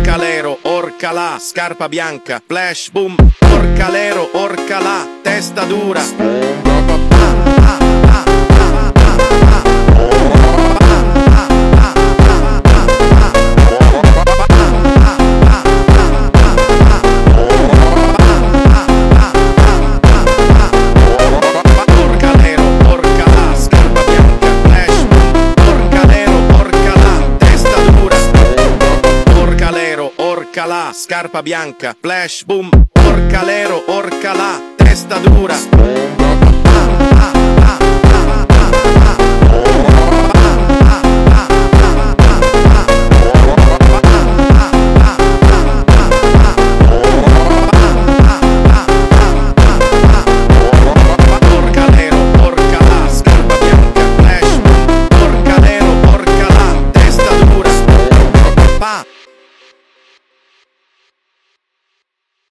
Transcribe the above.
Orcalero, orcalà, scarpa bianca, flash boom. Orcalero, orcalà, testa dura. Orcalà, scarpa bianca, flash boom. Orcalero, orcalà, testa dura. Orcalero, orcalà, scarpa bianca, flash boom. Orcalero, orcalà, testa dura.